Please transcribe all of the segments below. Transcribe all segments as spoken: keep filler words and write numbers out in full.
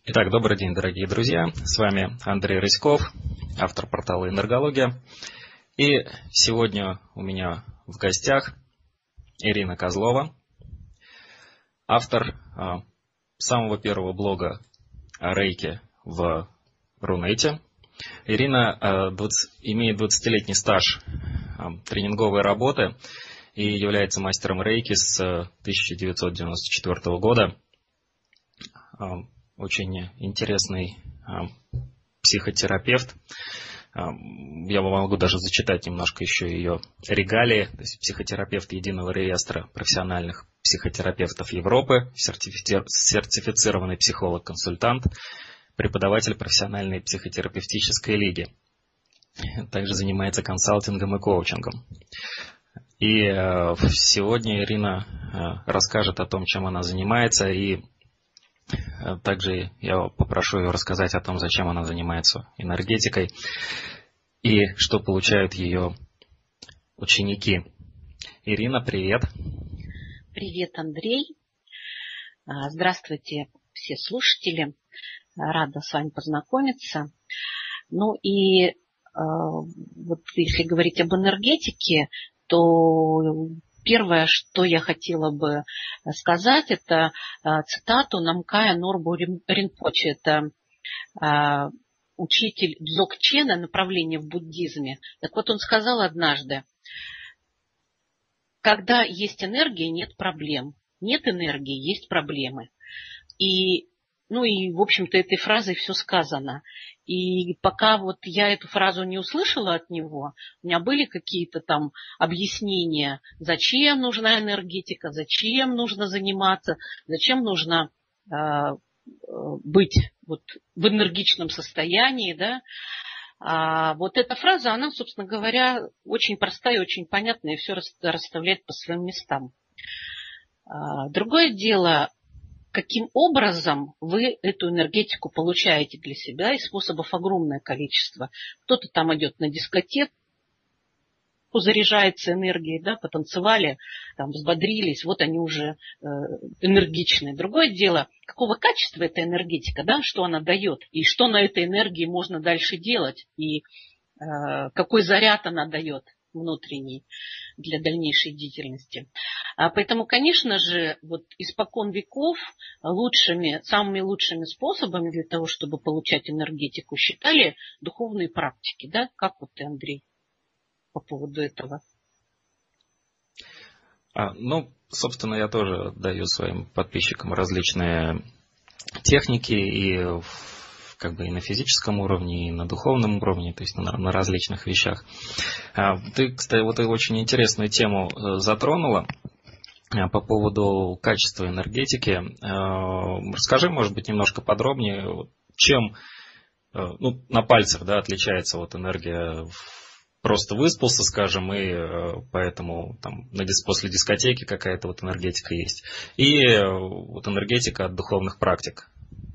Итак, добрый день, дорогие друзья. С вами Андрей Рыськов, автор портала «Энергология». И сегодня у меня в гостях Ирина Козлова, автор а, самого первого блога о рейке в Рунете. Ирина а, двадцать, имеет двадцатилетний стаж а, тренинговой работы и является мастером рейки с тысяча девятьсот девяносто четвёртого года. А, Очень интересный а, психотерапевт. А, я могу даже зачитать немножко еще ее регалии. То есть психотерапевт единого реестра профессиональных психотерапевтов Европы, сертифици... сертифицированный психолог-консультант, преподаватель профессиональной психотерапевтической лиги. Также занимается консалтингом и коучингом. И а, сегодня Ирина а, расскажет о том, чем она занимается, и также я попрошу ее рассказать о том, зачем она занимается энергетикой и что получают ее ученики. Ирина, привет. Привет, Андрей. Здравствуйте, все слушатели. Рада с вами познакомиться. Ну и вот если говорить об энергетике, то первое, что я хотела бы сказать, это цитату Намкая Норбу Ринпоче. Это учитель Дзогчена, направление в буддизме. Так вот, он сказал однажды: когда есть энергия, нет проблем. Нет энергии, есть проблемы. И, ну и, в общем-то, этой фразой все сказано. И пока вот я эту фразу не услышала от него, у меня были какие-то там объяснения, зачем нужна энергетика, зачем нужно заниматься, зачем нужно э, быть вот в энергичном состоянии, да. А вот эта фраза, она, собственно говоря, очень простая, очень понятная и все расставляет по своим местам. А, другое дело, каким образом вы эту энергетику получаете для себя, и способов огромное количество. Кто-то там идет на дискотеку, заряжается энергией, да, потанцевали, там, взбодрились, вот они уже э, энергичные. Другое дело, какого качества эта энергетика, да, что она дает, и что на этой энергии можно дальше делать, и э, какой заряд она дает внутренний для дальнейшей деятельности. А поэтому, конечно же, вот испокон веков лучшими, самыми лучшими способами для того, чтобы получать энергетику, считали духовные практики. Да? Как вот ты, Андрей, по поводу этого? А, ну, собственно, я тоже даю своим подписчикам различные техники и как бы и на физическом уровне, и на духовном уровне, то есть на, на различных вещах. Ты, кстати, вот очень интересную тему затронула по поводу качества энергетики. Расскажи, может быть, немножко подробнее, чем, ну, на пальцах, да, отличается вот энергия, просто выспался, скажем, и поэтому там после дискотеки какая-то вот энергетика есть, и вот энергетика от духовных практик.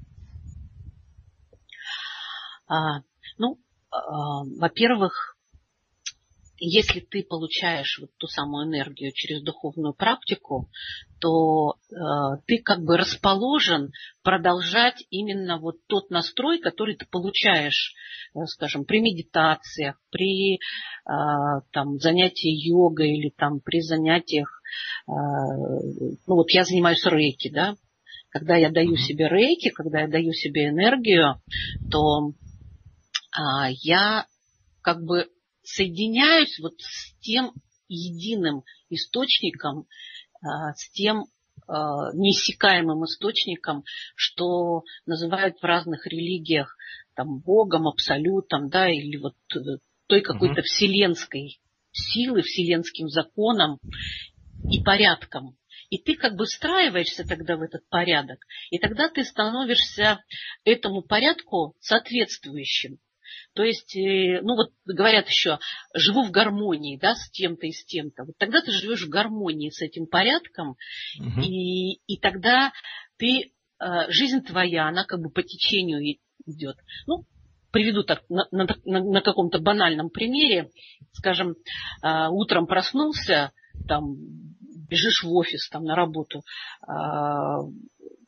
А, ну, а, во-первых, если ты получаешь вот ту самую энергию через духовную практику, то э, ты как бы расположен продолжать именно вот тот настрой, который ты получаешь, э, скажем, при медитациях, при э, там, занятии йогой или там, при занятиях, э, ну вот я занимаюсь рейки, да, когда я даю себе рейки, когда я даю себе энергию, то э, я как бы соединяюсь вот с тем единым источником, с тем неиссякаемым источником, что называют в разных религиях там, Богом, абсолютом, да, или вот той какой-то uh-huh. вселенской силой, вселенским законом и порядком. И ты как бы встраиваешься тогда в этот порядок, и тогда ты становишься этому порядку соответствующим. То есть, ну вот говорят еще, живу в гармонии, да, с тем-то и с тем-то. Вот тогда ты живешь в гармонии с этим порядком, угу. и, и тогда ты, жизнь твоя, она как бы по течению идет. Ну, приведу так на, на, на каком-то банальном примере. Скажем, утром проснулся, там, бежишь в офис, там, на работу,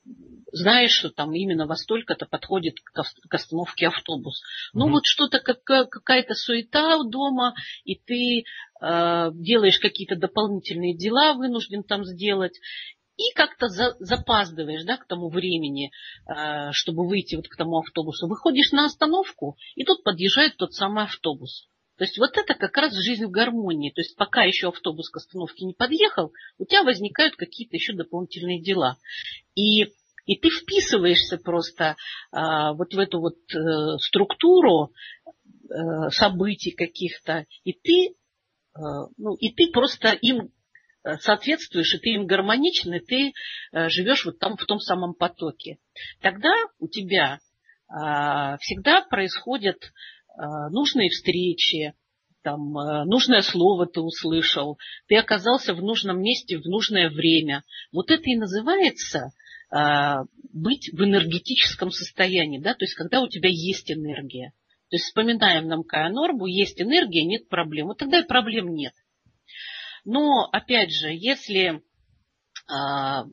знаешь, что там именно во столько-то подходит к остановке автобус. Ну, Mm-hmm. вот что-то, какая-то суета дома, и ты э, делаешь какие-то дополнительные дела, вынужден там сделать, и как-то за, запаздываешь, да, к тому времени, э, чтобы выйти вот к тому автобусу. Выходишь на остановку, и тут подъезжает тот самый автобус. То есть вот это как раз жизнь в гармонии. То есть пока еще автобус к остановке не подъехал, у тебя возникают какие-то еще дополнительные дела. И, и ты вписываешься просто а, вот в эту вот э, структуру э, событий каких-то, и ты, э, ну, и ты просто им соответствуешь, и ты им гармоничен, и ты э, живешь вот там в том самом потоке. Тогда у тебя э, всегда происходят нужные встречи, там, нужное слово ты услышал, ты оказался в нужном месте в нужное время. Вот это и называется а, быть в энергетическом состоянии, да, то есть когда у тебя есть энергия. То есть вспоминаем нам Кая Норбу, есть энергия, нет проблем. Вот тогда и проблем нет. Но, опять же, если а,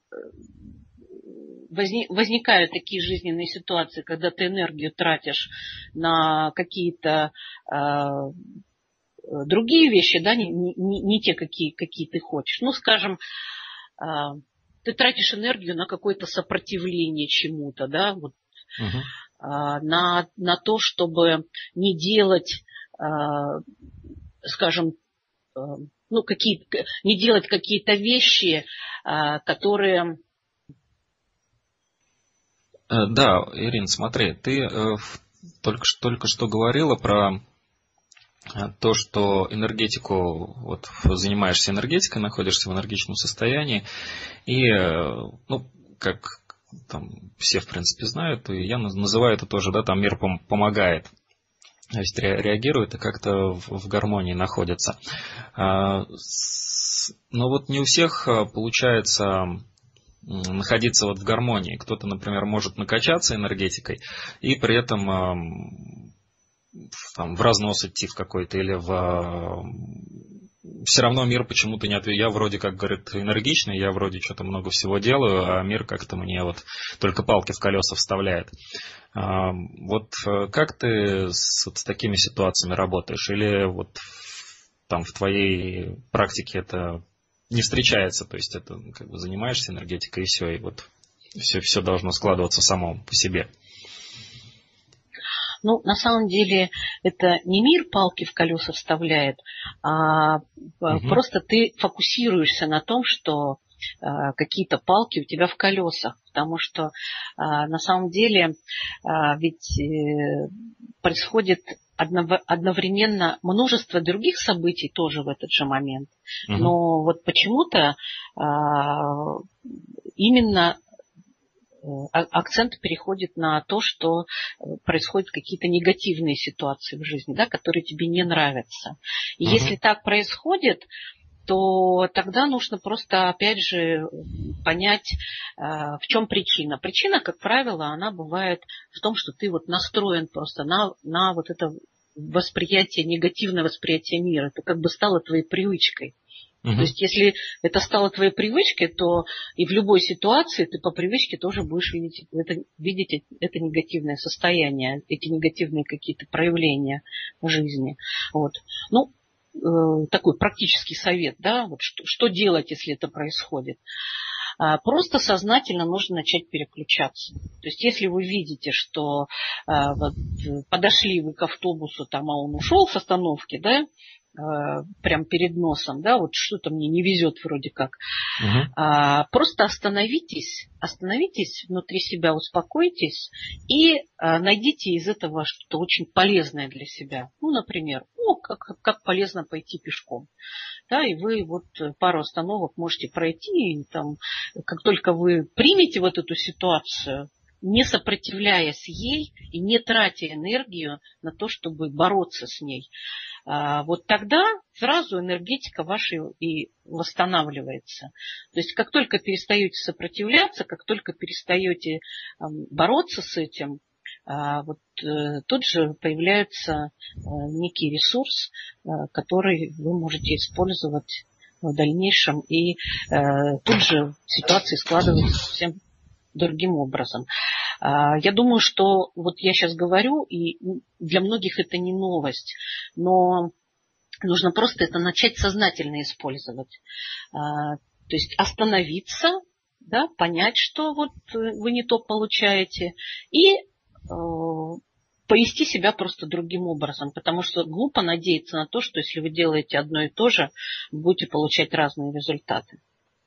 возникают такие жизненные ситуации, когда ты энергию тратишь на какие-то э, другие вещи, да, не, не, не те, какие, какие ты хочешь. Ну, скажем, э, ты тратишь энергию на какое-то сопротивление чему-то, да, вот, угу. э, на, на то, чтобы не делать, э, скажем, э, ну, какие, не делать какие-то вещи, э, которые... Да, Ирин, смотри, ты э, только, только что говорила про то, что энергетику, вот занимаешься энергетикой, находишься в энергетическом состоянии, и, э, ну, как там все, в принципе, знают, и я называю это тоже, да, там мир пом- помогает, то есть ре- реагирует и как-то в, в гармонии находится. А, с, но вот не у всех получается находиться вот в гармонии. Кто-то, например, может накачаться энергетикой и при этом э, там, в разнос идти в какой-то или в... Э, все равно мир почему-то не ответит. Я вроде как, говорит, энергичный, я вроде что-то много всего делаю, а мир как-то мне вот только палки в колеса вставляет. Э, вот как ты с, с такими ситуациями работаешь? Или вот там в твоей практике это... не встречается, то есть это как бы занимаешься энергетикой и все, и вот все, все должно складываться само по себе. Ну, на самом деле, это не мир палки в колеса вставляет, а угу. Просто ты фокусируешься на том, что а, какие-то палки у тебя в колесах, потому что а, на самом деле а, ведь э, происходит одновременно множество других событий тоже в этот же момент. Угу. Но вот почему-то а, именно акцент переходит на то, что происходят какие-то негативные ситуации в жизни, да, которые тебе не нравятся. И угу. Если так происходит, то тогда нужно просто, опять же, понять, в чем причина. Причина, как правило, она бывает в том, что ты вот настроен просто на, на вот это восприятие, негативное восприятие мира. Это как бы стало твоей привычкой. Uh-huh. То есть, если это стало твоей привычкой, то и в любой ситуации ты по привычке тоже будешь видеть это, видеть это негативное состояние, эти негативные какие-то проявления в жизни. Вот. Ну, э, такой практический совет, да, вот что, что делать, если это происходит. А, просто сознательно нужно начать переключаться. То есть, если вы видите, что а, вот, подошли вы к автобусу, там, а он ушел с остановки, да, прям перед носом, да, вот что-то мне не везет вроде как. Угу. А, просто остановитесь, остановитесь внутри себя, успокойтесь и а, найдите из этого что-то очень полезное для себя. Ну, например, ну, как, как полезно пойти пешком. Да, и вы вот пару остановок можете пройти, и там, как только вы примете вот эту ситуацию, не сопротивляясь ей и не тратя энергию на то, чтобы бороться с ней, вот тогда сразу энергетика ваша и восстанавливается. То есть как только перестаете сопротивляться, как только перестаете бороться с этим, вот тут же появляется некий ресурс, который вы можете использовать в дальнейшем, и тут же ситуации складываются совсем другим образом. Я думаю, что вот я сейчас говорю, и для многих это не новость, но нужно просто это начать сознательно использовать. То есть остановиться, да, понять, что вот вы не то получаете, и повести себя просто другим образом, потому что глупо надеяться на то, что если вы делаете одно и то же, будете получать разные результаты.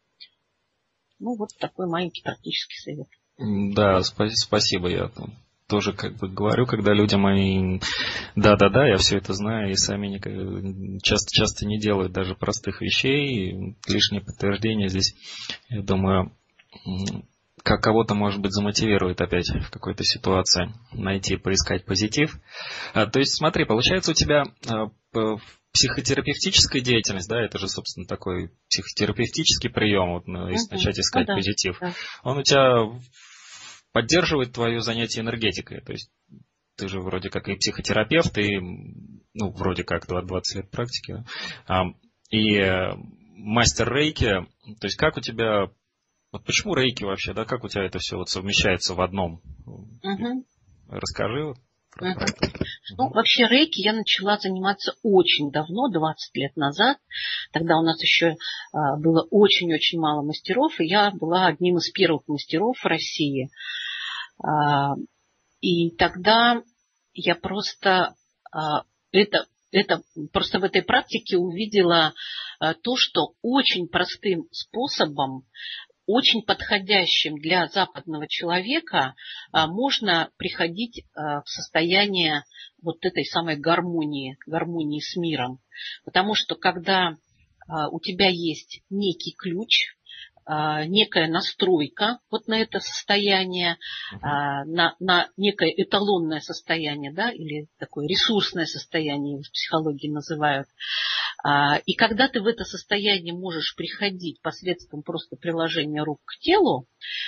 Ну, вот такой маленький практический совет. Да, спа- спасибо. Я там тоже как бы говорю, когда людям они да-да-да, я все это знаю, и сами не, часто, часто не делают даже простых вещей. И лишнее подтверждение здесь, я думаю, как кого-то, может быть, замотивирует опять в какой-то ситуации найти, поискать позитив. А, то есть, смотри, получается у тебя а, психотерапевтическая деятельность, да, это же, собственно, такой психотерапевтический прием, вот, ну, если uh-huh. начать искать ну, да, позитив. Да. Он у тебя поддерживает твое занятие энергетикой, то есть ты же вроде как и психотерапевт, и, ну, вроде как двадцать лет практики, да? И мастер рейки, то есть как у тебя... Вот почему рейки вообще, да, как у тебя это все вот совмещается в одном? Угу. Расскажи вот про угу. это. Ну, угу. Вообще рейки я начала заниматься очень давно, двадцать лет назад. Тогда у нас еще а, было очень-очень мало мастеров, и я была одним из первых мастеров в России. А, и тогда я просто а, это, это просто в этой практике увидела а, то, что очень простым способом, очень подходящим для западного человека, можно приходить в состояние вот этой самой гармонии, гармонии с миром. Потому что когда у тебя есть некий ключ, некая настройка вот на это состояние, uh-huh. на, на некое эталонное состояние, да, или такое ресурсное состояние в психологии называют. И когда ты в это состояние можешь приходить посредством просто приложения рук к телу,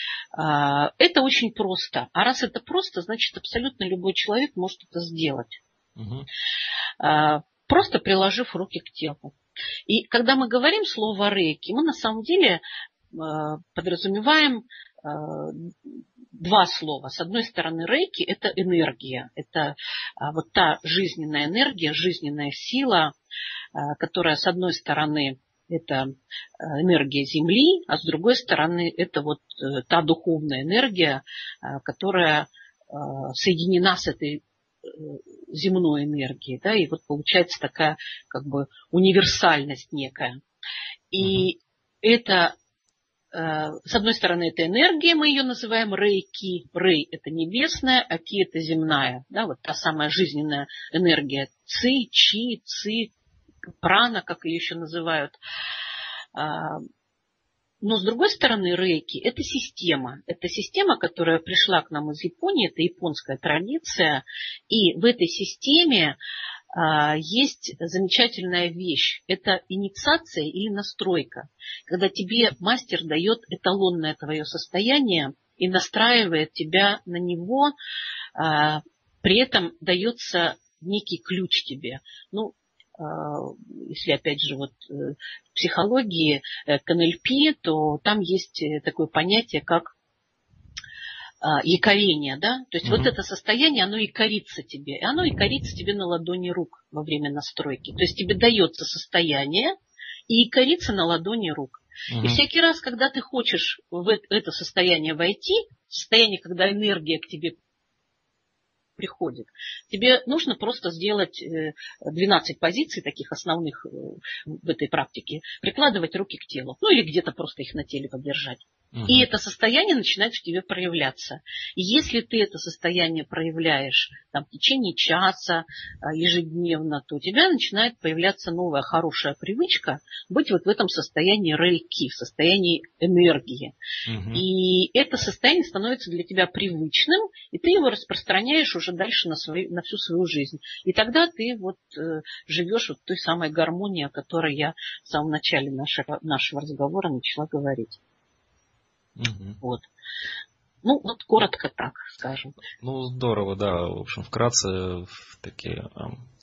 это очень просто. А раз это просто, значит, абсолютно любой человек может это сделать. Uh-huh. Просто приложив руки к телу. И когда мы говорим слово рейки, мы на самом деле подразумеваем два слова. С одной стороны, рейки – это энергия. Это вот та жизненная энергия, жизненная сила, которая, с одной стороны, это энергия Земли, а с другой стороны, это вот та духовная энергия, которая соединена с этой земной энергией. Да, и вот получается такая как бы универсальность некая. И угу. это... С одной стороны, это энергия, мы ее называем рей-ки. Рей – это небесная, а ки – это земная. Да, вот та самая жизненная энергия. Ци, чи, ци, прана, как ее еще называют. Но с другой стороны, рейки – это система. Это система, которая пришла к нам из Японии, это японская традиция. И в этой системе есть замечательная вещь. Это инициация или настройка. Когда тебе мастер дает эталонное твое состояние и настраивает тебя на него, при этом дается некий ключ тебе. Ну, если опять же вот в психологии к эн эл пи, то там есть такое понятие, как якорение, да, то есть mm-hmm. вот это состояние, оно якорится тебе, и оно якорится тебе на ладони рук во время настройки, то есть тебе дается состояние и якорится на ладони рук. Mm-hmm. И всякий раз, когда ты хочешь в это состояние войти, состояние, когда энергия к тебе приходит, тебе нужно просто сделать двенадцать позиций таких основных в этой практике, прикладывать руки к телу, ну или где-то просто их на теле подержать. Угу. И это состояние начинает в тебе проявляться. И если ты это состояние проявляешь там, в течение часа ежедневно, то у тебя начинает появляться новая хорошая привычка быть вот в этом состоянии рейки, в состоянии энергии. Угу. И это состояние становится для тебя привычным, и ты его распространяешь уже дальше на, свою, на всю свою жизнь. И тогда ты вот э, живешь вот в той самой гармонии, о которой я в самом начале нашего, нашего разговора начала говорить. Угу. Вот. Ну, вот коротко так скажем. Ну, здорово, да. В общем, вкратце такие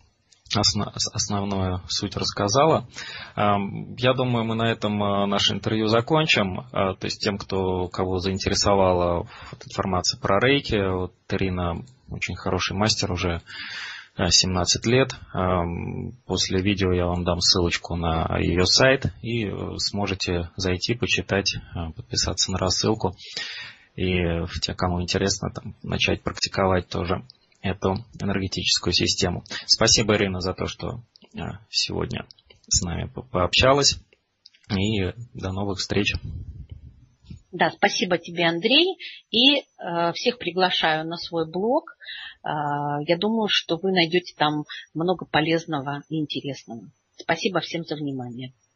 основ, основную суть рассказала. Я думаю, мы на этом наше интервью закончим. То есть тем, кто, кого заинтересовала вот информация про рейки, вот Ирина очень хороший мастер, уже семнадцать лет. После видео я вам дам ссылочку на ее сайт, и сможете зайти, почитать, подписаться на рассылку. И те, кому интересно, там, начать практиковать тоже эту энергетическую систему. Спасибо, Ирина, за то, что сегодня с нами пообщалась. И до новых встреч. Да, спасибо тебе, Андрей. И э, всех приглашаю на свой блог. Э, я думаю, что вы найдете там много полезного и интересного. Спасибо всем за внимание.